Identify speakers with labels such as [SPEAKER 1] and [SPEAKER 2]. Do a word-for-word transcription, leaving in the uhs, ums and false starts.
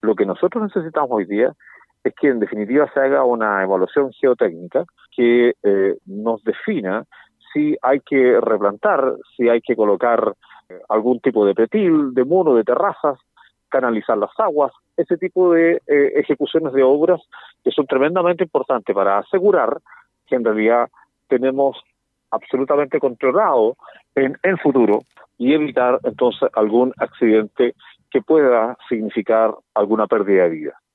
[SPEAKER 1] Lo que nosotros necesitamos hoy día es que en definitiva se haga una evaluación geotécnica que eh, nos defina si hay que replantar, si hay que colocar eh, algún tipo de pretil, de muro, de terrazas, canalizar las aguas, ese tipo de eh, ejecuciones de obras que son tremendamente importantes para asegurar que en realidad tenemos absolutamente controlado en el futuro y evitar entonces algún accidente que pueda significar alguna pérdida de vida.